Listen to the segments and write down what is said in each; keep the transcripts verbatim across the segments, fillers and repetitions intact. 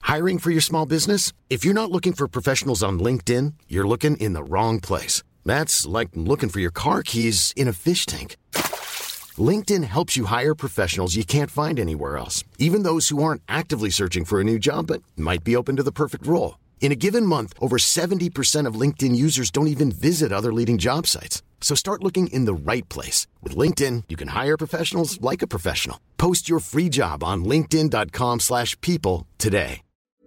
Hiring for your small business? If you're not looking for professionals on LinkedIn, you're looking in the wrong place. That's like looking for your car keys in a fish tank. LinkedIn helps you hire professionals you can't find anywhere else, even those who aren't actively searching for a new job but might be open to the perfect role. In a given month, over seventy percent of LinkedIn users don't even visit other leading job sites. So start looking in the right place. With LinkedIn, you can hire professionals like a professional. Post your free job on linkedin.com slash people today.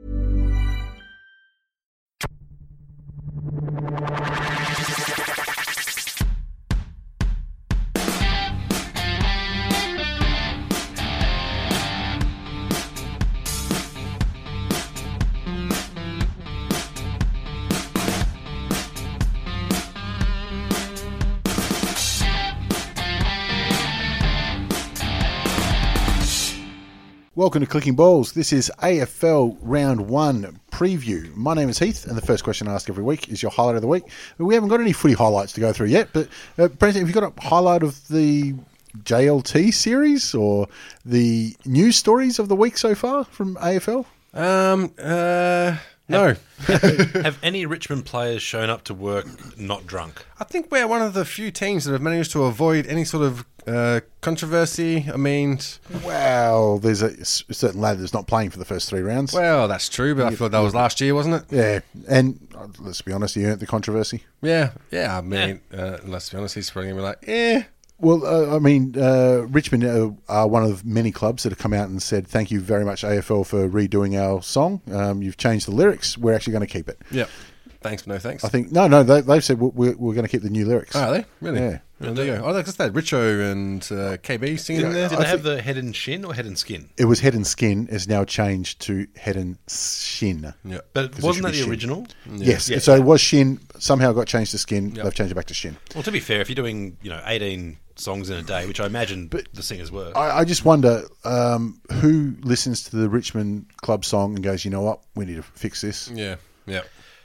Welcome to Clicking Balls. This is A F L Round one preview. My name is Heath, and the first question I ask every week is your highlight of the week. We haven't got any footy highlights to go through yet, but uh, Brenton, have you got a highlight of the J L T series or the news stories of the week so far from A F L? Um, uh, no. Have any Richmond players shown up to work not drunk? I think we're one of the few teams that have managed to avoid any sort of uh, controversy. I mean, well, there's a certain lad that's not playing for the first three rounds. Well, that's true, but I feel like that was last year, wasn't it? Yeah, and uh, let's be honest, he earned the controversy. Yeah, yeah. I mean, yeah. Uh, let's be honest, he's probably going to be like, eh. Well, uh, I mean, uh, Richmond uh, are one of many clubs that have come out and said, thank you very much, A F L, for redoing our song. Um, you've changed the lyrics. We're actually going to keep it. Yep. Thanks, but no thanks. I think, no, no, they, they've said we're, we're going to keep the new lyrics. Oh, are they? Really? Yeah. Well, there you go. Oh, that's that. Richo and uh, K B singing Yeah, in there. Did I they have think- the head and shin or head and skin? It was head and skin. It's now changed to head and shin. Yeah. But 'Cause it wasn't should that be the shin. original? Yes. Yeah. So it was shin. Somehow got changed to skin. Yep. They've changed it back to shin. Well, to be fair, if you're doing, you know, eighteen songs in a day, which I imagine the singers were. I, I just wonder um, who listens to the Richmond club song and goes, you know what, we need to fix this. Yeah, yeah.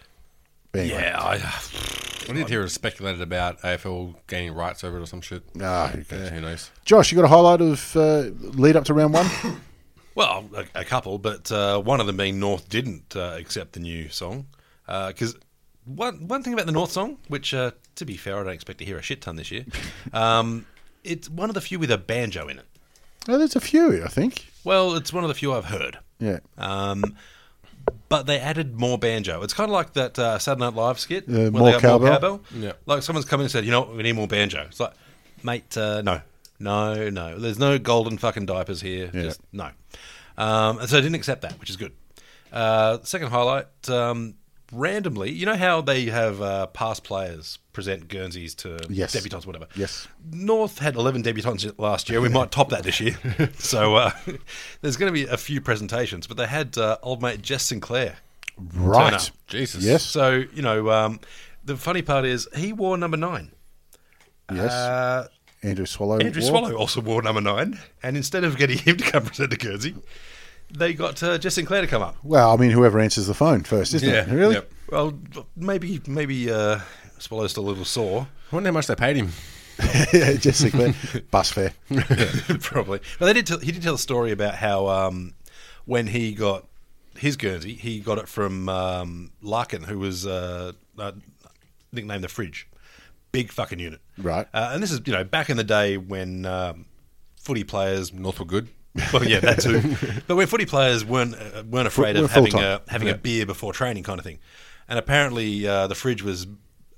But anyway. yeah, I, I did hear it speculated about A F L gaining rights over it or some shit. Ah, who cares? Yeah, who knows? Josh, you got a highlight of uh, lead up to round one? well, a, a couple, but uh, one of them being North didn't uh, accept the new song. Because uh, one, one thing about the North song, which, uh, to be fair, I don't expect to hear a shit ton this year, um, it's one of the few with a banjo in it. Oh, there's a few, I think. Well, it's one of the few I've heard. Yeah. Um, but they added more banjo. It's kind of like that uh, Saturday Night Live skit. Uh, where more they got cowbell? cowbell. Yeah. Like someone's come in and said, you know what, we need more banjo. It's like, mate, uh, no. No, no. There's no golden fucking diapers here. Yeah. Just no. Um, and so I didn't accept that, which is good. Uh, second highlight, um, randomly, you know how they have uh, past players present Guernseys to Yes. debutants, whatever? Yes. North had eleven debutants last year. We might top that this year. so uh, there's going to be a few presentations, but they had uh, old mate Jess Sinclair. Right. Turn up. Jesus. Yes. So, you know, um, the funny part is he wore number nine. Yes. Uh, Andrew Swallow. Andrew wore. Swallow also wore number nine. And instead of getting him to come present the Guernsey, they got uh, Jess Sinclair to come up. Well, I mean, whoever answers the phone first, isn't Yeah. it? Really? Yep. Well, maybe maybe uh, Swallow's still a little sore. I wonder how much they paid him. Yeah, Jess Sinclair. Bus fare. Probably. But they did tell, he did tell a story about how um, when he got his Guernsey, he got it from um, Larkin, who was uh, uh, nicknamed the Fridge. Big fucking unit. Right. Uh, and this is, you know, back in the day when um, footy players... North were good. Well, yeah, that too. But when footy players weren't uh, weren't afraid We're of having full-time. a having Yeah. a beer before training, kind of thing. And apparently, uh, the Fridge was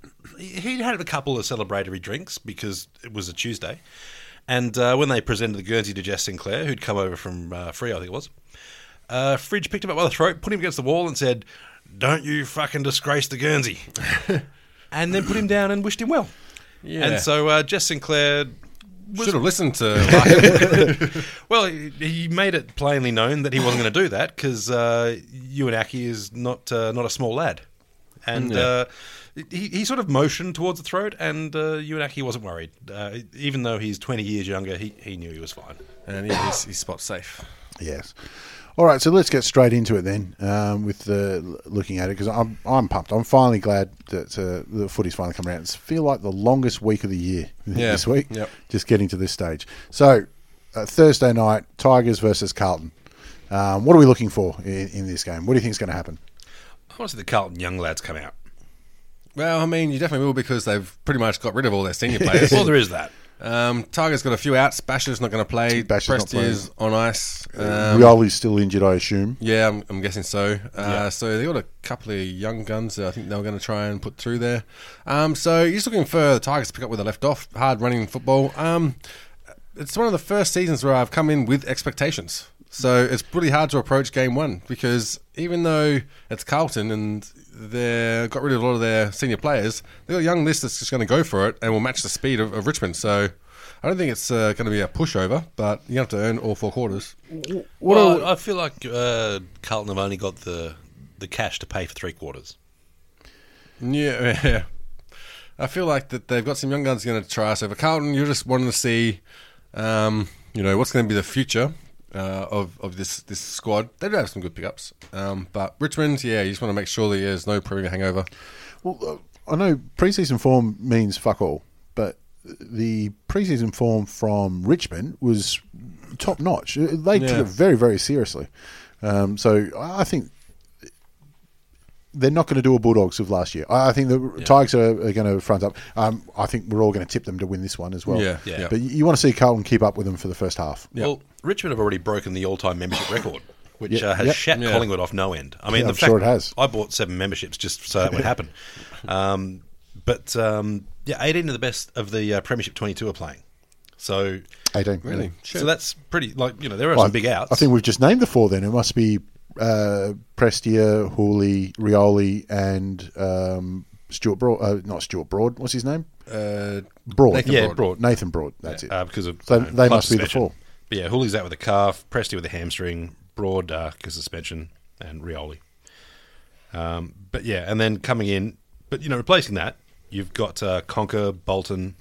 he had a couple of celebratory drinks because it was a Tuesday. And uh, when they presented the Guernsey to Jess Sinclair, who'd come over from uh, Freo, I think it was, uh, Fridge picked him up by the throat, put him against the wall, and said, "Don't you fucking disgrace the Guernsey," and then put him down and wished him well. Yeah. And so uh, Jess Sinclair. Should have listened to Larkin. Well, he he made it plainly known that he wasn't going to do that because uh, Uinaki is not uh, not a small lad, and Yeah. uh, he he sort of motioned towards the throat, and uh, Uinaki wasn't worried. Uh, even though he's twenty years younger, he, he knew he was fine. And yeah, he's, he's spot safe. Yes. All right, so let's get straight into it then um, with the looking at it because I'm I'm pumped. I'm finally glad that uh, the footy's finally come around. It's feel like the longest week of the year Yeah, this week. yep. Just getting to this stage. So uh, Thursday night, Tigers versus Carlton. Um, what are we looking for in, in this game? What do you think is going to happen? I want to see the Carlton young lads come out. Well, I mean, you definitely will because they've pretty much got rid of all their senior players. Well, there is that. Um, Tiger's got a few outs. Basher's not going to play. Basher's not Prestia's on ice. Uh, Um, Rioli's still injured, I assume. Yeah, I'm, I'm guessing so. Uh, Yeah. So they got a couple of young guns that I think they were going to try and put through there. Um, so you're just looking for the Tigers to pick up where they left off. Hard running football. Um, it's one of the first seasons where I've come in with expectations. So it's really hard to approach game one because even though it's Carlton and they got rid of a lot of their senior players, they've got a young list that's just going to go for it and will match the speed of, of Richmond. So I don't think it's uh, going to be a pushover, but you have to earn all four quarters. What well, are- I feel like uh, Carlton have only got the the cash to pay for three quarters. Yeah, yeah. I feel like that they've got some young guns going to try. So for Carlton, you're just wanting to see, um, you know, what's going to be the future uh, of of this this squad. They do have some good pickups, um, but Richmond, yeah, you just want to make sure that there's no Premier hangover. Well, uh, I know preseason form means fuck all, but the preseason form from Richmond was top notch. They Yeah. took it very, very seriously. Um, so I think they're not going to do a Bulldogs of last year. I I think the Yeah. Tigers are, are going to front up. Um, I think we're all going to tip them to win this one as well. Yeah, yeah. But you, you want to see Carlton keep up with them for the first half. Yep. Well, Richmond have already broken the all-time membership record, which Yep, uh, has yep. shat Yeah. Collingwood off no end. I mean, Yeah, the I'm fact sure it has. I bought seven memberships just so that would happen. Um, but um, yeah, eighteen of the best of the uh, Premiership twenty-two are playing. So eighteen. Really? So that's pretty, like, you know, there are Well, some big outs. I think we've just named the four then. It must be uh, Prestia, Hooley, Rioli, and um, Stuart Broad. Uh, not Stuart Broad. What's his name? Uh, Broad. Nathan yeah, Broad. Broad. Nathan Broad. That's it. Uh, because of So you know, they club must be the suspension. four. But yeah, Hooley's out with a calf, Presty with a hamstring, Broad uh, because of suspension, and Rioli. Um, but yeah, and then coming in, but you know, replacing that, you've got uh, Conker, Bolton.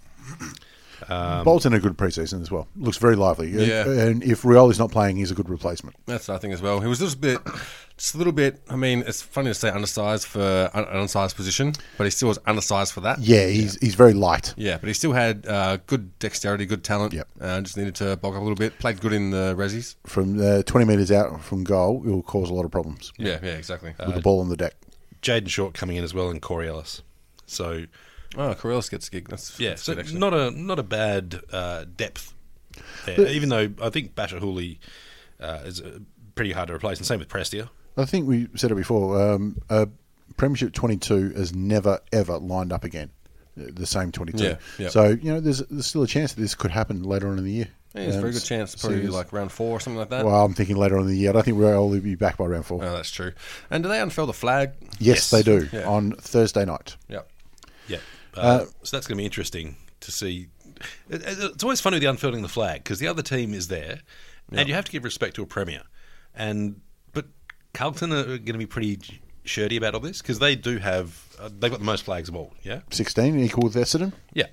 Um, Bolton a good preseason as well. Looks very lively. And- Yeah. And if Rioli's not playing, he's a good replacement. That's what I think as well. He was just a bit, just a little bit. I mean, it's funny to say undersized for an undersized position, but he still was undersized for that. Yeah, he's he's very light. Yeah, but he still had uh, good dexterity, good talent. Yep. Uh, just needed to bulk up a little bit. Played good in the resis. From uh, twenty metres out from goal, it will cause a lot of problems Yeah, yeah, exactly. with the ball on the deck. Jaden Short coming in as well, and Corey Ellis. So oh, Corellis gets a gig. That's, yeah, that's so good, actually. not a not a bad uh, depth there. Even though I think Basher Hooley uh, is uh, pretty hard to replace, and same with Prestia. I think we said it before. Um, a Premiership twenty-two has never ever lined up again. The same twenty-two. Yeah, yeah. So you know, there's there's still a chance that this could happen later on in the year. Yeah, there's a very Um, good chance. so Probably there's- like round four or something like that. Well, I'm thinking later on in the year. I don't think we'll only be back by round four. Oh, that's true. And do they unfurl the flag? yes, yes. they do Yeah. on Thursday night. Yeah. Yeah, uh, Uh, so that's going to be interesting to see. It, it- it's always funny with the unfurling the flag because the other team is there, and you have to give respect to a premier. And but Carlton are going to be pretty shirty about all this because they do have uh, they've got the most flags of all. Yeah, sixteen equal with Essendon. yeah.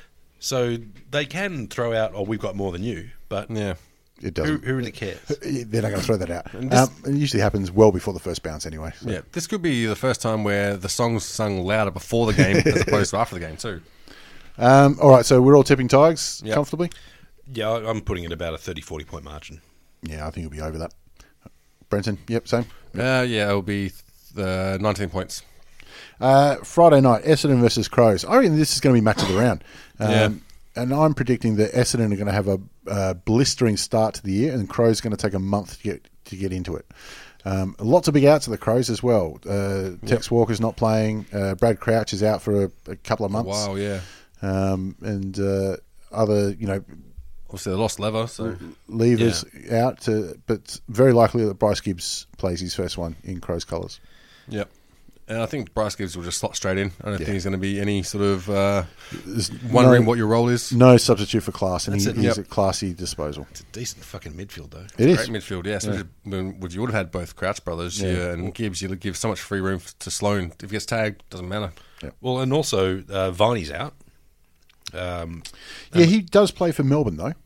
So they can throw out, "Oh, we've got more than you," but Yeah. It who, doesn't. who really cares? They're not going to throw that out. And this- Um, it usually happens well before the first bounce, anyway. So. Yeah. This could be the first time where the song's sung louder before the game as opposed to after the game too. Um, all right, so we're all tipping Tigers Yep. comfortably. Yeah, I- I'm putting it about a thirty, forty point margin. Yeah, I think it'll be over that. Brenton, yep, same. Uh, yeah, it'll be uh, nineteen points. Uh, Friday night, Essendon versus Crows. I reckon this is going to be match of the round. Um, Yeah. And I'm predicting that Essendon are going to have a uh, blistering start to the year, and Crows are going to take a month to get to get into it. Um, lots of big outs of the Crows as well. Uh, Tex Walker's not playing. Uh, Brad Crouch is out for a, a couple of months. Wow, yeah. Um, and uh, other, you know, Obviously, they lost Lever, so levers out. To, but it's very likely that Bryce Gibbs plays his first one in Crows colours. yep. And I think Bryce Gibbs will just slot straight in. I don't Yeah. think he's going to be any sort of uh, There's wondering no, what your role is. No substitute for class, and he, That's it. he's Yep. a classy disposal. It's a decent fucking midfield, though. It is. Great midfield, yeah. So Yeah. when- would you would have had both Crouch brothers, Yeah. yeah, and Gibbs. You give so much free room to Sloan. If he gets tagged, doesn't matter. Well, and also uh, Viney's out. Um, Yeah, he does play for Melbourne, though.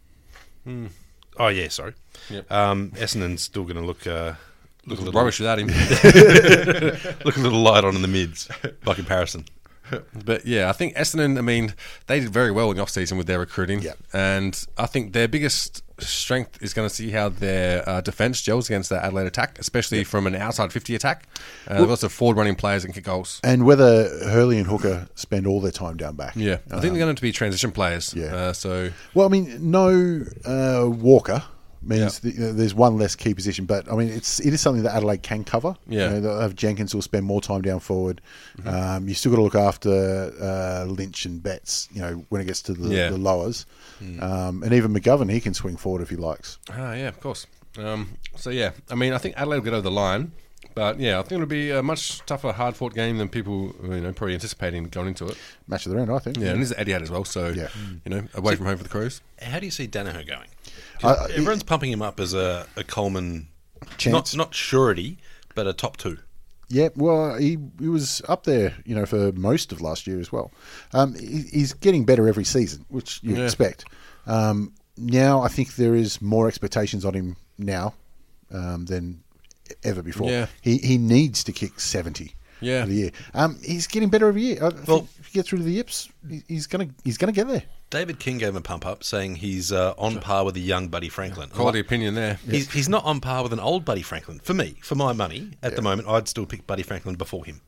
oh yeah, sorry. Yep. Um, Essendon's still going to look uh, look a little Rubbish without him. look a little light on in the mids by comparison. But yeah, I think Essendon, I mean, they did very well in the off-season with their recruiting. Yeah. And I think their biggest strength is going to see how their uh, defence gels against that Adelaide attack, especially yeah. from an outside fifty attack. Uh, well, they've also forward-running players and kick goals. And whether Hurley and Hooker spend all their time down back. Yeah, I think um, they're going to be transition players. Yeah. Uh, so, well, I mean, no uh, Walker means yeah. the, uh, there's one less key position, but I mean, it's it is something that Adelaide can cover. Yeah, you know, they'll have Jenkins who'll spend more time down forward. Mm-hmm. Um, you still got to look after uh, Lynch and Betts. You know, when it gets to the, yeah. the lowers, mm. um, and even McGovern, he can swing forward if he likes. Ah, yeah, of course. Um, so yeah, I mean, I think Adelaide will get over the line. But yeah, I think it'll be a much tougher, hard-fought game than people, you know, probably anticipating going into it. Match of the round, I think. Yeah, and this is Etihad as well, so yeah. you know, away so, from home for the Crows. How do you see Danaher going? Uh, everyone's it, pumping him up as a, a Coleman chance, not not surety, but a top two. Yeah, well, he he was up there, you know, for most of last year as well. Um, he, he's getting better every season, which you yeah. expect. Um, now, I think there is more expectations on him now um, than ever before. Yeah. He he needs to kick seventy yeah. for the year. Um, he's getting better every year. I well, if he gets through to the Yips, he's gonna he's gonna get there. David King gave him a pump up, saying he's uh, on par with a young Buddy Franklin. Quality opinion there. He's, he's not on par with an old Buddy Franklin. For me, for my money, at yeah. the moment, I'd still pick Buddy Franklin before him.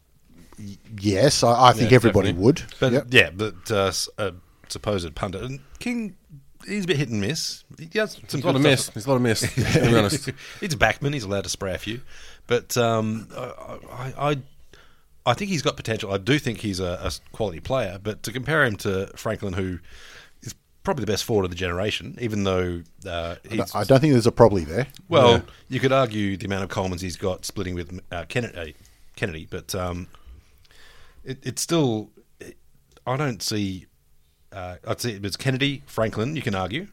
Yes, I, I think yeah, everybody definitely. would. But yep. yeah, but uh, a supposed pundit and King. He's a bit hit and miss. He has some he's a lot of miss. He's a lot of miss. To be honest, he's a backman. He's allowed to spray a few, but um, I, I, I think he's got potential. I do think he's a, a quality player. But to compare him to Franklin, who is probably the best forward of the generation, even though uh, he's, I don't think there's a probably there. Well, yeah. you could argue the amount of Colemans he's got splitting with uh, Kennedy, Kennedy, but um, it, it's still. I don't see. Uh, I'd say it's Kennedy, Franklin, you can argue.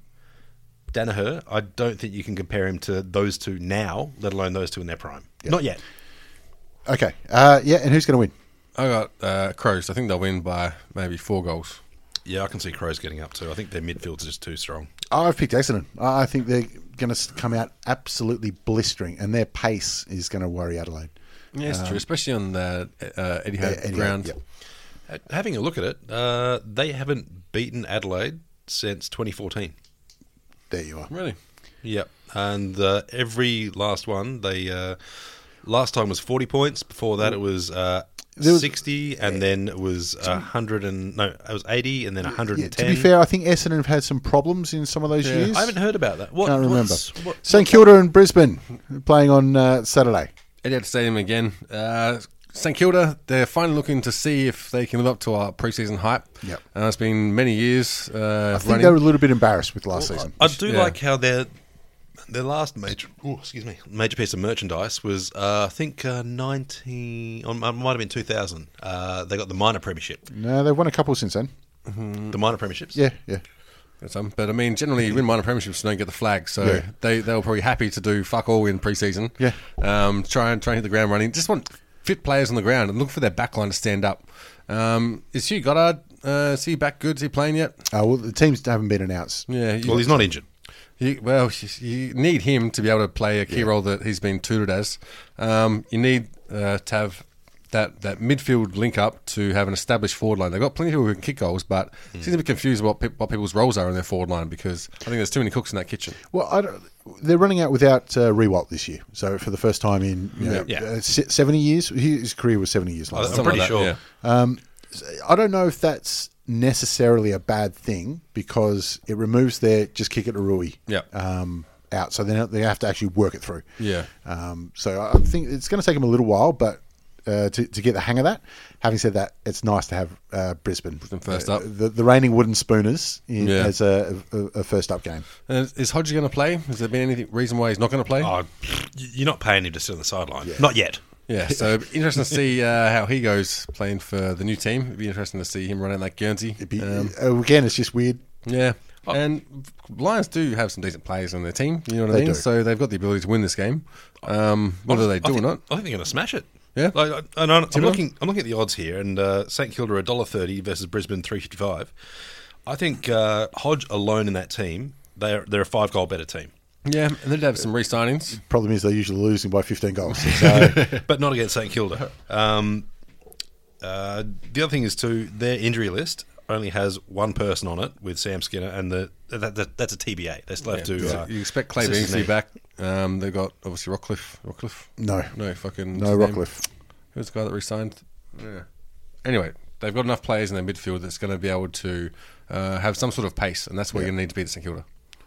Danaher, I don't think you can compare him to those two now, let alone those two in their prime. Yep. Not yet. Okay. Uh, yeah, and who's going to win? I got uh, Crows. I think they'll win by maybe four goals. Yeah, I can see Crows getting up too. I think their midfield's just too strong. I've picked Essendon. I think they're going to come out absolutely blistering, and their pace is going to worry Adelaide. Yeah, it's um, true, especially on the uh, Etihad Etihad, ground. Yep. Having a look at it, uh, they haven't beaten Adelaide since twenty fourteen. There you are. Really? Yep. And uh, every last one, they uh, last time was forty points. Before that, it was, uh, was sixty, and yeah. then it was a hundred and no, it was eighty, and then a hundred and ten. Yeah, to be fair, I think Essendon have had some problems in some of those yeah. years. I haven't heard about that. What, Can't remember. What, St Kilda and Brisbane playing on uh, Saturday. Etihad Stadium again. Uh, St Kilda, they're finally looking to see if they can live up to our pre-season hype. Yep. Uh, it's been many years. Uh, I think running. they were a little bit embarrassed with last well, season. I, I do yeah. like how their their last major, oh, excuse me, major piece of merchandise was, uh, I think, uh, nineteen, or it might have been two thousand. Uh, they got the minor premiership. No, they've won a couple since then. Mm-hmm. The minor premierships. Yeah, yeah. Some, but I mean, generally, you win minor premierships, you don't get the flag, so yeah. they they were probably happy to do fuck all in pre-season. Yeah. Um, try and try and hit the ground running. Just want fit players on the ground and look for their backline to stand up. Um, is Hugh Goddard? Uh, is he back good? Is he playing yet? Uh, well, the teams haven't been announced. Yeah. You, well, he's not injured. You, well, you need him to be able to play a key yeah. role that he's been tutored as. Um, you need uh, to have that, that midfield link up to have an established forward line. They've got plenty of people who can kick goals, but mm. seem to be confused about pe- what people's roles are in their forward line because I think there's too many cooks in that kitchen. Well, I don't, they're running out without uh, Rewalt this year. So for the first time in you know, yeah. uh, seventy years, his career was seventy years long. I'm pretty like sure. That, yeah. um, I don't know if that's necessarily a bad thing because it removes their just kick it to Rui yeah. um, out. So then they have to actually work it through. Yeah. Um, so I think it's going to take them a little while, but uh, to, to get the hang of that. Having said that, it's nice to have uh, Brisbane. Brisbane first uh, up. The, the reigning wooden spooners in, yeah. as a, a, a first up game. And is Hodgie going to play? Has there been any reason why he's not going to play? Oh, you're not paying him to sit on the sideline. Yeah. Not yet. Yeah, so interesting to see uh, how he goes playing for the new team. It'd be interesting to see him running like Guernsey. Be, um, uh, again, it's just weird. Yeah, oh. and Lions do have some decent players on their team. You know what I they mean? Do. So they've got the ability to win this game. Um, whether they do think, or not, I think they're going to smash it. Yeah, like, and I'm, I'm looking. I'm looking at the odds here, and uh, St Kilda a dollar thirty versus Brisbane three fifty five. I think uh, Hodge alone in that team, they're they're a five goal better team. Yeah, and they'd have some re-signings. Problem is they're usually losing by fifteen goals. So. But not against St Kilda. Um, Uh, the other thing is too, their injury list only has one person on it with Sam Skinner, and the that, that, that's a T B A. They still have Yeah. to. So Uh, you expect Clay assist his Beasley knee. back. Um, they've got obviously Rockcliffe. Rockcliffe? No. No, fucking. No what's his name? Rockcliffe. Who's the guy that resigned? Yeah. Anyway, they've got enough players in their midfield that's going to be able to uh, have some sort of pace, and that's what Yeah. you're going to need to beat at St Kilda.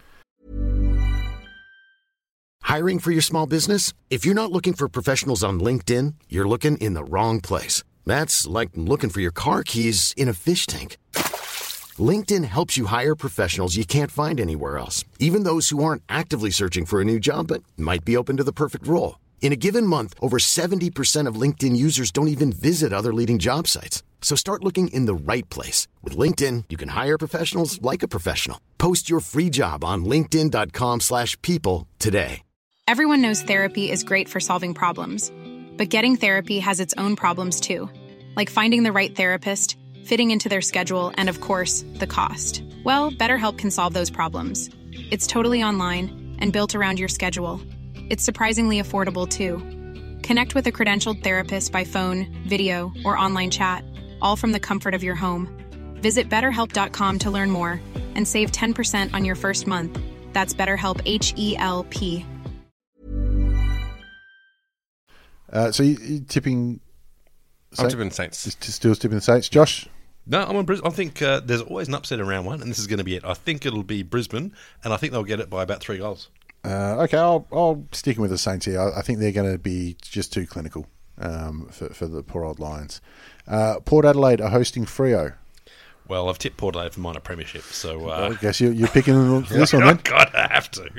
Hiring for your small business? If you're not looking for professionals on LinkedIn, you're looking in the wrong place. That's like looking for your car keys in a fish tank. LinkedIn helps you hire professionals you can't find anywhere else, even those who aren't actively searching for a new job but might be open to the perfect role. In a given month, over seventy percent of LinkedIn users don't even visit other leading job sites. So start looking in the right place. With LinkedIn, you can hire professionals like a professional. Post your free job on linkedin.com slash people today. Everyone knows therapy is great for solving problems, but getting therapy has its own problems too, like finding the right therapist, fitting into their schedule, and of course, the cost. Well, BetterHelp can solve those problems. It's totally online and built around your schedule. It's surprisingly affordable too. Connect with a credentialed therapist by phone, video, or online chat, all from the comfort of your home. Visit better help dot com to learn more and save ten percent on your first month. That's BetterHelp, H E L P. Uh, so you, you tipping... I'm Saint- tipping Saints. Just still tipping the Saints. Josh? No, I'm on Brisbane. I think uh, there's always an upset in round one, and this is going to be it. I think it'll be Brisbane, and I think they'll get it by about three goals. Uh, okay, I'll, I'll stick with the Saints here. I, I think they're going to be just too clinical um, for, for the poor old Lions. Uh, Port Adelaide are hosting Freo. Well, I've tipped Port Adelaide for minor premiership, so uh, I guess you, you're picking them for this one then. God, I have to.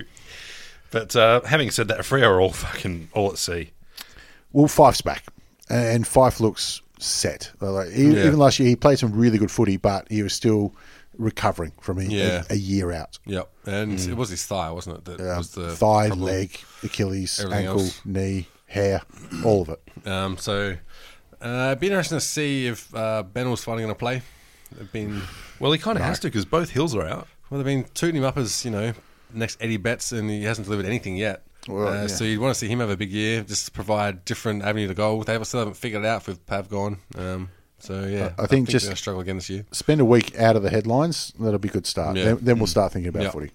But uh, having said that, Freo are all fucking all at sea. Well, Fife's back, and Fife looks set. Like, he, Yeah. Even last year, he played some really good footy, but he was still recovering from a, Yeah. a, a year out. Yep. And it was his thigh, wasn't it? That Um, was the thigh, problem. leg, Achilles, Everything ankle, else. knee, hair, all of it. Um, so uh, it'd be interesting to see if uh, Bennell's finally going to play. They've been Well, he kind of has to because both Hills are out. well, they've been tooting him up as you know next Eddie Betts, and he hasn't delivered anything yet. Well, uh, yeah. So you'd want to see him have a big year, just to provide different avenue to goal. They still haven't figured it out with Pav gone. Um, so yeah, I think just- they're going to struggle again this year. Spend a week out of the headlines. That'll be a good start. Yeah. Then, then we'll start thinking about Yeah. footy.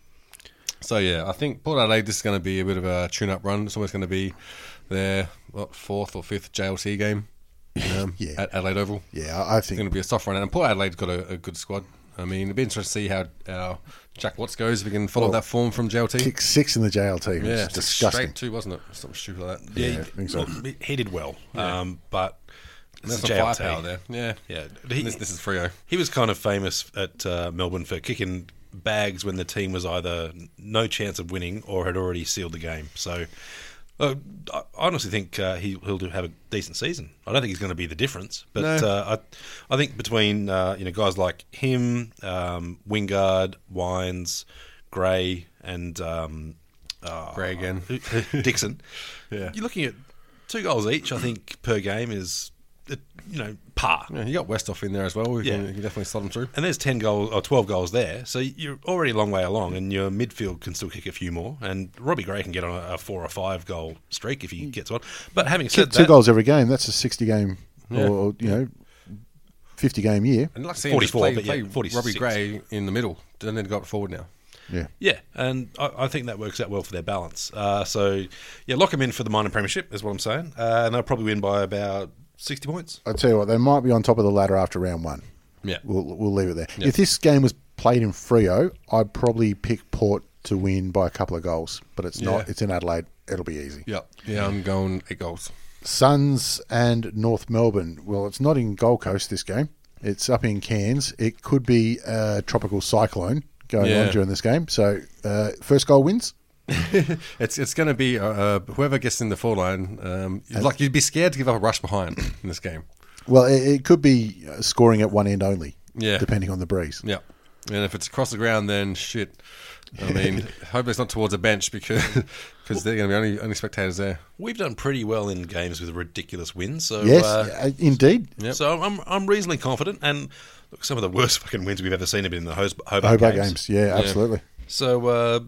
So yeah, I think Port Adelaide, this is going to be a bit of a tune-up run. It's almost going to be their what, fourth or fifth J L T game um, Yeah. at Adelaide Oval. Yeah, I I It's going think to be a soft run, and Port Adelaide's got a, a good squad. I mean, it'd be interesting to see how our Jack Watts goes if we can follow Well, that form from J L T. kick six in the J L T. It was Yeah, disgusting. straight two, wasn't it? Something stupid like that. Yeah, Yeah, I think so. well, he did well, um, but And it's there's some J L T. firepower there. Yeah, Yeah, And he, this, this is Freo. he was kind of famous at uh, Melbourne for kicking bags when the team was either no chance of winning or had already sealed the game. So uh, I honestly think uh, he, he'll do have a decent season. I don't think he's going to be the difference, but No. uh, I, I think between uh, you know guys like him, um, Wingard, Wines, Gray, and um, uh, Gray again. Dixon, Yeah. you're looking at two goals each. I think per game is uh, you know par. Yeah, you got Westhoff in there as well. We Yeah. can, you can definitely slot him through. And there's ten goals or twelve goals there, so you're already a long way along, and your midfield can still kick a few more. And Robbie Gray can get on a, a four or five goal streak if he gets one. But having said Kick two that, goals every game. That's a sixty game Yeah. or, you know, fifty game year. And like to see him just forty-four, play, but yeah, play forty-six. Robbie Gray in the middle, and then go forward now. Yeah. yeah, and I, I think that works out well for their balance. Uh, so yeah, lock them in for the minor premiership is what I'm saying, uh, and they'll probably win by about sixty points. I tell you what, they might be on top of the ladder after round one. Yeah. We'll we'll leave it there. Yeah. If this game was played in Freo, I'd probably pick Port to win by a couple of goals, but it's Yeah. not. It's in Adelaide. It'll be easy. Yeah, yeah, I'm going eight goals. Suns and North Melbourne. Well, it's not in Gold Coast this game. It's up in Cairns. It could be a tropical cyclone going Yeah. on during this game. So uh, first goal wins. It's it's going to be uh, uh, whoever gets in the forward line. Um, like you'd be scared to give up a rush behind in this game. Well, it, it could be uh, scoring at one end only. Yeah. Depending on the breeze. Yeah, and if it's across the ground, then shit. I mean, hope it's not towards a bench because because they're going to be only only spectators there. We've done pretty well in games with ridiculous wins. So Yes, uh, uh, indeed. Yep. so I'm I'm reasonably confident. And look, some of the worst fucking wins we've ever seen have been in the Hobart, Hobart, Hobart games. games. Yeah, absolutely. So, uh,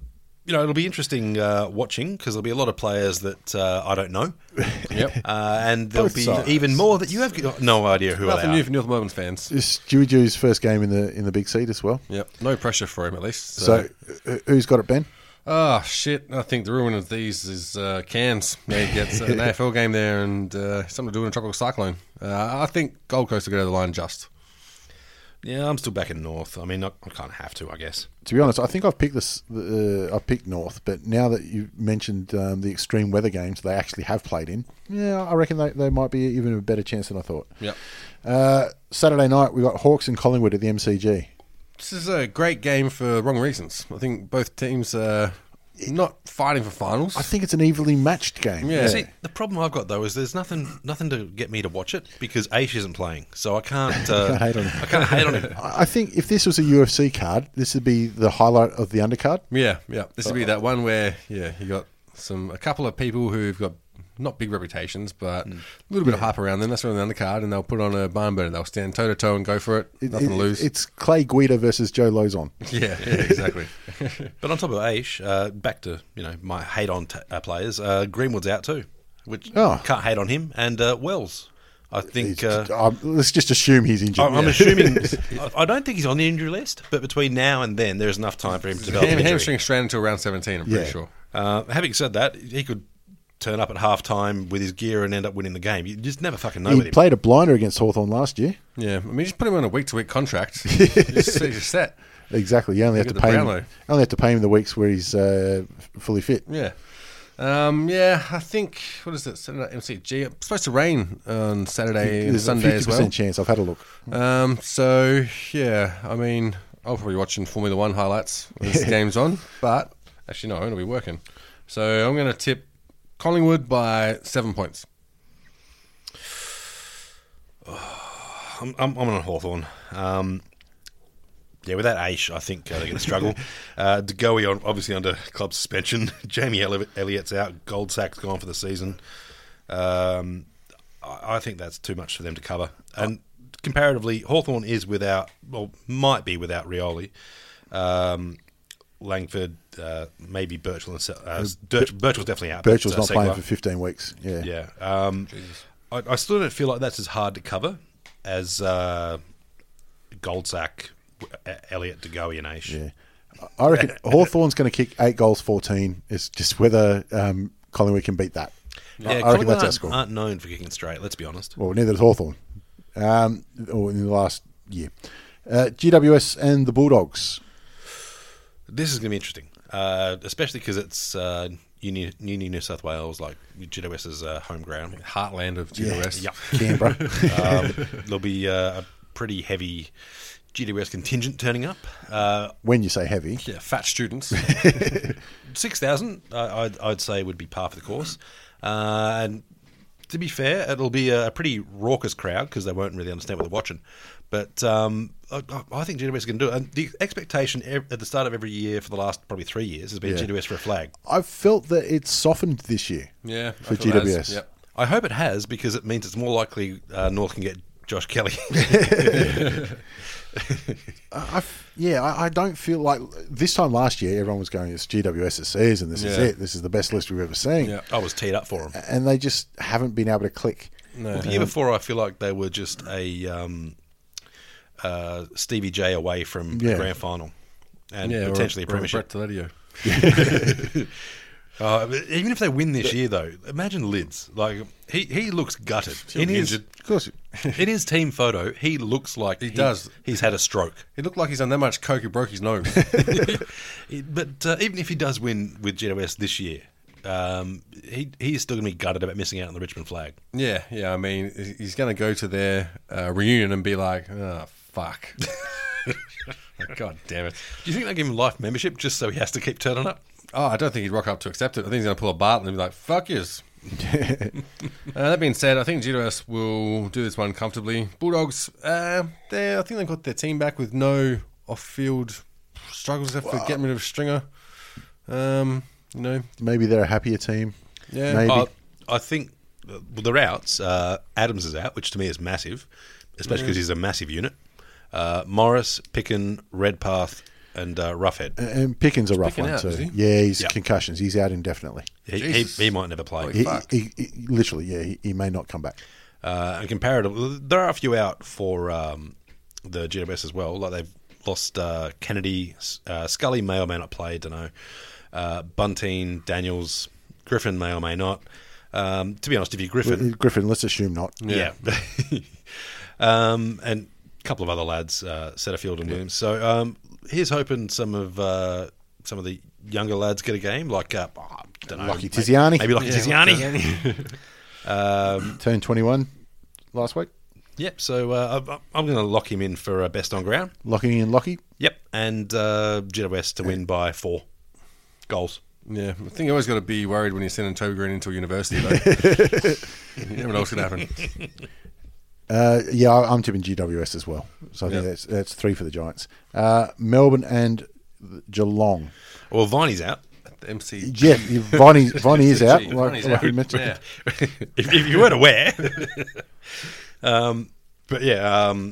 you know, it'll be interesting uh, watching because there'll be a lot of players that uh, I don't know. Yep. Uh, and there'll Both be sides. even more that you have got no idea who Nothing they new are. for North Melbourne fans. It's Dewey Dew's first game in the in the big seat as well. Yep. No pressure for him, at least. So, So, uh, who's got it, Ben? oh, shit. I think the ruin of these is uh, Cairns. He gets an A F L game there and uh, something to do in a tropical cyclone. Uh, I think Gold Coast will go to the line just. Yeah, I'm still back in North. I mean, I, I kind of have to, I guess. To be honest, I think I've picked this. Uh, I've picked North, but now that you mentioned um, the extreme weather games they actually have played in, yeah, I reckon they, they might be even a better chance than I thought. Yep. Uh, Saturday night we got Hawks and Collingwood at the M C G. This is a great game for wrong reasons. I think both teams are not fighting for finals. I think it's an evenly matched game. Yeah. See, the problem I've got though is there's nothing nothing to get me to watch it because Aish isn't playing, so I can't. Uh, Can't hate on him. I can't hate on him. I think if this was a U F C card, this would be the highlight of the undercard. Yeah, yeah. This would be that one where, yeah, you got some a couple of people who've got not big reputations, but a little bit of hype around them. That's around the undercard, and they'll put on a barn burner. They'll stand toe to toe and go for it. It- Nothing it- to lose. It's Clay Guida versus Joe Lozon. yeah, yeah, exactly. But on top of Aish, uh, back to you know my hate on t- uh, players. Uh, Greenwood's out too, which Oh. can't hate on him. And uh, Wells, I think. Uh, Um, let's just assume he's injured. I'm, I'm Yeah. assuming. I- I don't think he's on the injury list, but between now and then, there's enough time for him to develop an Ham, injury. hamstring straight until round seventeen, I'm pretty Yeah. sure. Uh, having said that, he could turn up at half time with his gear and end up winning the game. You just never fucking know He with him. played a blinder against Hawthorn last year. Yeah, I mean, just put him on a week-to-week contract. Just you're set. Exactly. You only have Look to at the pay him. Brownlow. Only have to pay him the weeks where he's uh, f- fully fit. Yeah. Um, yeah, I think, what is it, Saturday M C G? It's supposed to rain on Saturday and There's Sunday a as fifty percent well. chance. I've had a look. Um, so, yeah, I mean, I'll probably be watching Formula One highlights when this game's on, but actually, no, I'm going to be working. So I'm going to tip Collingwood by seven points. I'm, I'm, I'm on Hawthorn. Um, yeah, without Aish, I think uh, they're going to struggle. uh, De Goey, on, obviously under club suspension. Jamie Elli- Elliott's out. Goldsack's gone for the season. Um, I, I think that's too much for them to cover. And comparatively, Hawthorn is without, well, might be without Rioli. Um, Langford, uh, maybe Birchall. And, Se- uh, Birch, Birchall's definitely out. but, Birchall's uh, not playing Segler- for fifteen weeks. Yeah. Yeah. Um, I, I still don't feel like that's as hard to cover as uh, Goldsack, Elliott, De Goey and Aish. Yeah. I reckon Hawthorn's going to kick eight goals, fourteen. It's just whether um, Collingwood can beat that. Yeah, I reckon Collingwood that's our aren't, score. aren't known for kicking straight, let's be honest. Well, neither is Hawthorn. Um, or in the last year. Uh, G W S and the Bulldogs. This is going to be interesting, uh, especially because it's uh, Uni, Uni New South Wales, like G W S's uh, home ground. Heartland of G W S. Yep. Canberra. um, there'll be uh, a pretty heavy G W S contingent turning up. Uh, When you say heavy. Yeah, fat students. six thousand, uh, I'd, I'd say, would be par for the course. Uh, and to be fair, it'll be a pretty raucous crowd because they won't really understand what they're watching. But um, I, I think G W S is going to do it. And the expectation ev- at the start of every year for the last probably three years has been Yeah. G W S for a flag. I've felt that it's softened this year. Yeah, For I feel G W S. that is- Yep. I hope it has because it means it's more likely uh, North can get Josh Kelly. I, yeah, I, I don't feel like this time last year everyone was going, it's G W S's season, this is Yeah. it, this is the best list we've ever seen. Yeah. I was teed up for him. And they just haven't been able to click. No. The year before, I feel like they were just a um, uh, Stevie J away from Yeah. the grand final and Yeah, or potentially a or premiership. Brett Teledio. Uh, but even if they win this year, though, imagine Lids. Like he, he looks gutted. In his, Of course. in his team photo, he looks like He does. He's had a stroke. He looked like he's done that much coke he broke his nose. But uh, even if he does win with G W S this year, um, he he's still going to be gutted about missing out on the Richmond flag. Yeah, yeah. I mean, he's going to go to their uh, reunion and be like, "Oh, fuck." God damn it. Do you think they give him life membership just so he has to keep turning up? Oh, I don't think he'd rock up to accept it. I think he's going to pull a Bartlett and be like, fuck yous. uh, that being said, I think G W S will do this one comfortably. Bulldogs, uh, they I think they've got their team back with no off-field struggles except for getting rid of Stringer. Um, you know, Maybe they're a happier team. yeah. Maybe. Uh, I think uh, well, they're outs. Uh, Adams is out, which to me is massive, especially because he's a massive unit. Uh, Morris, Picken, Redpath, and uh, Roughhead. And Pickens a rough picking one out, too. is he? Yeah, he's Yep. concussions. He's out indefinitely. He, he, Jesus. he might never play. Holy He, fuck. he, he, literally, yeah, he, he may not come back. Uh, and comparatively, there are a few out for um, the G W S as well. Like they've lost uh, Kennedy, uh, Scully may or may not play. Don't know. Uh, Bunting, Daniels, Griffin may or may not. Um, to be honest, if you Griffin, Griffin, let's assume not. yeah, um, and a couple of other lads, uh, Setterfield and Williams. So um, here's hoping some of uh, some of the younger lads get a game, like uh, oh, I don't know, Lucky Tiziani. maybe Lucky Yeah, Tiziani. um, Turned twenty-one last week. Yep. So uh, I'm- I'm going to lock him in for uh, best on ground. Locking in Lockie. Yep, and uh, G W S to win by four goals. Yeah, I think you always got to be worried when you're sending Toby Green into a university, though. You never know what's going to happen. Uh, yeah, I- I'm tipping G W S as well. So I think Yep. that's that's three for the Giants. Uh, Melbourne and Geelong. Well, Viney's out. The M C. Yeah, Viney, Viney is out. Gee, Like, Viney's like we out. mentioned. Yeah. if, if you weren't aware. um, but yeah, um,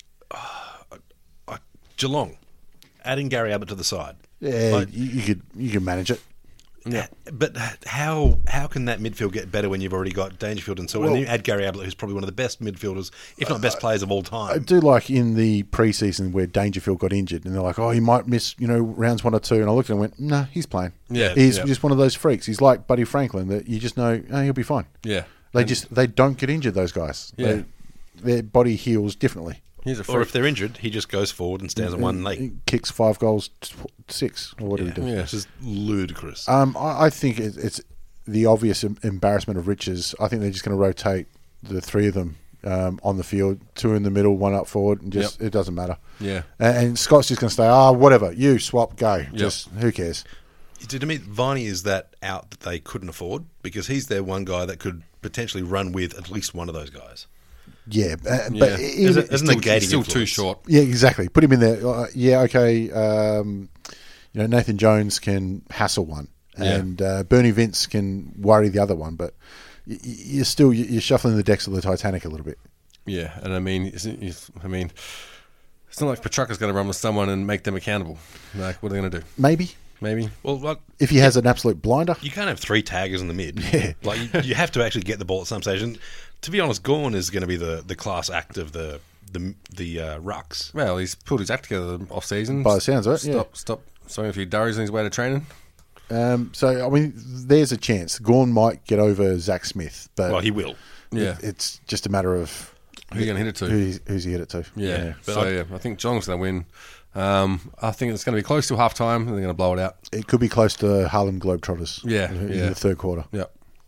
uh, Geelong adding Gary Ablett to the side. Yeah, Like, you, you could you could manage it. Yeah. But how how can that midfield get better when you've already got Dangerfield and so on? Well- And then you add Gary Ablett, who's probably one of the best midfielders, if not best players of all I time. do like in the preseason where Dangerfield got injured, and they're like, "Oh, he might miss, you know, rounds one or two." And I looked at him and went, "No, he's playing. Yeah, he's yeah. just one of those freaks. He's like Buddy Franklin that you just know, oh, he'll be fine." Yeah. They And just they don't get injured. Those guys, Yeah. They, their body heals differently. He's a Or freak. if they're injured, he just goes forward and stands on one leg, He kicks five goals, t- six or whatever yeah, he does. Yeah. which is ludicrous. Um, I, I think it, it's the obvious em- embarrassment of riches. I think they're just going to rotate the three of them um, on the field, two in the middle, one up forward, and just Yep. it doesn't matter. Yeah. And, and Scott's just going to say, "Ah, whatever, you swap, go. Just who cares?" To to me, Viney is that out that they couldn't afford because he's their one guy that could potentially run with at least one of those guys. Yeah, uh, Yeah. but Isn't even, it- isn't Still, the gating he's still too influence. short. yeah, exactly. Put him in there. Uh, yeah, okay. Um, you know, Nathan Jones can hassle one, Yeah. and uh, Bernie Vince can worry the other one, but y- y- you're still you're shuffling the decks of the Titanic a little bit. Yeah, and I mean, isn't, if- I mean, it's not like Petrarca's going to run with someone and make them accountable. Like, what are they going to do? Maybe Maybe. Well, like, if he has an absolute blinder. you can't have three taggers in the mid. Like you, you have to actually get the ball at some stage. And to be honest, Gorn is going to be the, the class act of the the the uh, rucks. Well, he's pulled his act together off season. By the sounds of it, yeah. Stop, stop sewing a few durries on his way to training. Um, so I mean, there's a chance Gorn might get over Zach Smith, but Well, he will. Yeah. it- it's just a matter of Who you going to hit it to? who he's, who's he hit it to. Yeah. but So, I- yeah, I think Geelong's going to win. Um, I think it's going to be close to half time and they're going to blow it out. It could be close to Harlem Globetrotters. Yeah, in, in yeah. the third quarter. Yeah.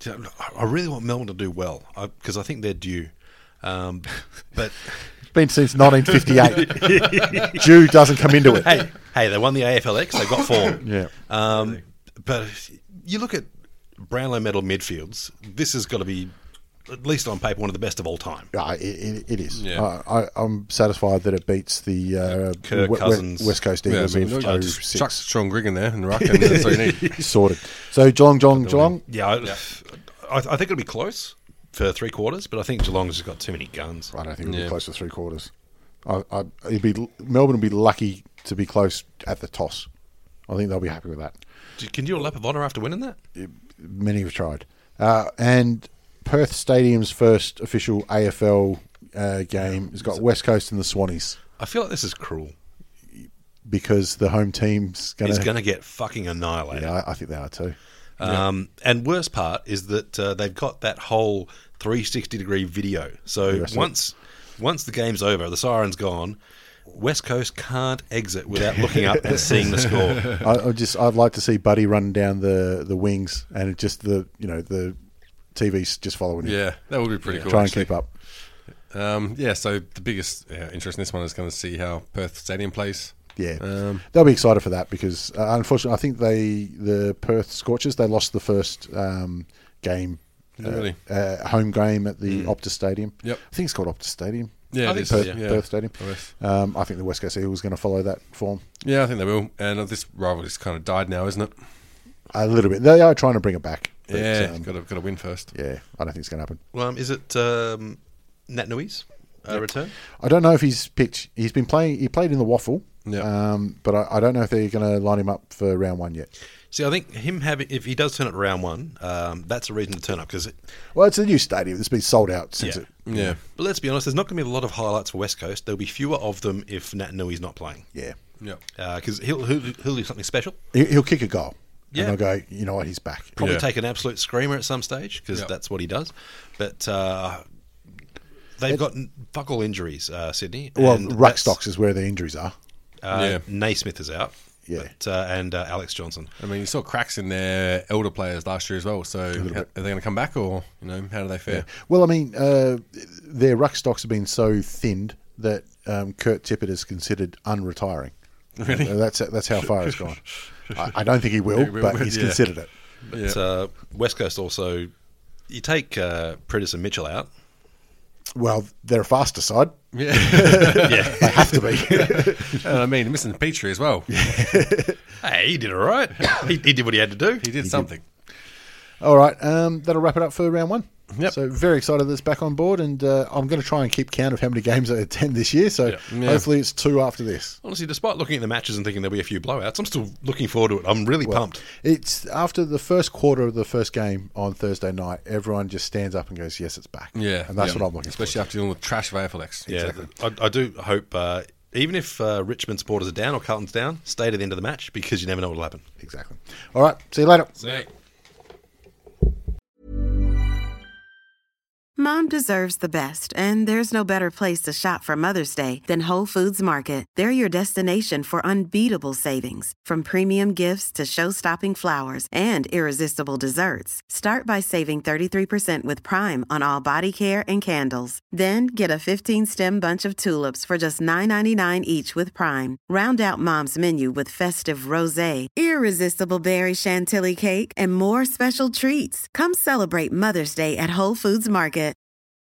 I really want Melbourne to do well because I, I think they're due. Um, but It's been since nineteen fifty-eight. Jew doesn't come into it. hey, hey, they won the A F L X. They've got four. Yeah. Um, but you look at Brownlow medal midfields. This has got to be, at least on paper, one of the best of all time. Ah, it, it, it is. Yeah. I, I, I'm satisfied that it beats the uh, Kirk we- we- Cousins. West Coast Yeah, I Eagles mean, of yeah, oh just six. chuck Sean Grigg in there and ruck, and that's all you need. Sorted. So Geelong, Geelong, Geelong. Yeah, I, I, I think it'll be close for three quarters, but I think Geelong's just got too many guns. I don't think it'll Yeah. be close to three quarters. I, I, it'd be Melbourne will be lucky to be close at the toss. I think they'll be happy with that. Can you do a lap of honour after winning that? Many have tried. Uh, and Perth Stadium's first official A F L uh, game has got West Coast and the Swannies I feel like this is cruel. because the home team's going He's to. going to get fucking annihilated. Yeah, I, I think they are too. Um, and worst part is that uh, they've got that whole three sixty degree video. So Yes, sir. once once the game's over, the siren's gone. West Coast can't exit without looking up and seeing the score. I, I just I'd like to see Buddy run down the, the wings and it just the you know the T V's just following him. Yeah, that would be pretty cool. Try and actually. keep up. Um, yeah, so the biggest uh, interest in this one is going to see how Perth Stadium plays. Yeah, Um, they'll be excited for that because uh, unfortunately, I think they the Perth Scorchers they lost the first um, game, uh, Really? uh, home game at the Optus Stadium. Yep. I think it's called Optus Stadium. Yeah, I it think is. so, Perth, yeah. yeah. Perth Stadium. Perth. Um, I think the West Coast Eagles going to follow that form Yeah, I think they will. And uh, this rivalry's kind of died now, isn't it? a little bit. They are trying to bring it back. But, yeah, um, got to got to win first. yeah. I don't think it's going to happen. Well, um, is it um, Nat Nui's uh, return? I don't know if he's picked. He's been playing. He played in the Waffle Yeah. Um, but I, I don't know if they're going to line him up for round one yet. See, I think him having, if he does turn up round one, um, that's a reason to turn up because. Well, it's a new stadium. It's been sold out since Yeah. it. Yeah. But let's be honest, there's not going to be a lot of highlights for West Coast. There'll be fewer of them if Natanui's not playing. Yeah. Yeah. Because he'll, he'll he'll do something special. He- He'll kick a goal. Yeah. And they'll go, you know what, he's back. Probably Yeah. take an absolute screamer at some stage because Yeah. that's what he does. But uh, they've got n- fuck all injuries, uh, Sydney. Well, and ruck that's- stocks is where the injuries are. Uh, Yeah. Naismith is out. Yeah. But, uh, and uh, Alex Johnson. I mean, you saw cracks in their elder players last year as well. So, are they going to come back, or you know, how do they fare? Well, I mean, uh, their ruck stocks have been so thinned that um, Kurt Tippett is considered unretiring. Really? Uh, that's that's how far it's gone. I, I don't think he will, He will, but he's yeah. considered it. But Yeah. uh, West Coast also, you take uh, Predis and Mitchell out. Well, they're a faster side. Yeah. yeah. They have to be. And I mean, missing Petrie as well. Hey, he did all right. he, he did what he had to do. He did something. All right, um, that'll wrap it up for round one. Yep. So very excited that it's back on board, and uh, I'm going to try and keep count of how many games I attend this year. So Yeah. hopefully it's two after this. Honestly, despite looking at the matches and thinking there'll be a few blowouts, I'm still looking forward to it. I'm really pumped. It's after the first quarter of the first game on Thursday night, everyone just stands up and goes, "Yes, it's back." Yeah. and that's yeah. what I'm looking Especially after dealing with trash of A F L X. Yeah, Exactly. I, I do hope, uh, even if uh, Richmond supporters are down or Carlton's down, stay to the end of the match because you never know what will happen. for. Exactly. All right, see you later. See. Mom deserves the best, and there's no better place to shop for Mother's Day than Whole Foods Market. They're your destination for unbeatable savings, from premium gifts to show-stopping flowers and irresistible desserts. Start by saving thirty-three percent with Prime on all body care and candles. Then get a fifteen-stem bunch of tulips for just nine ninety-nine each with Prime. Round out Mom's menu with festive rosé, irresistible berry chantilly cake, and more special treats. Come celebrate Mother's Day at Whole Foods Market.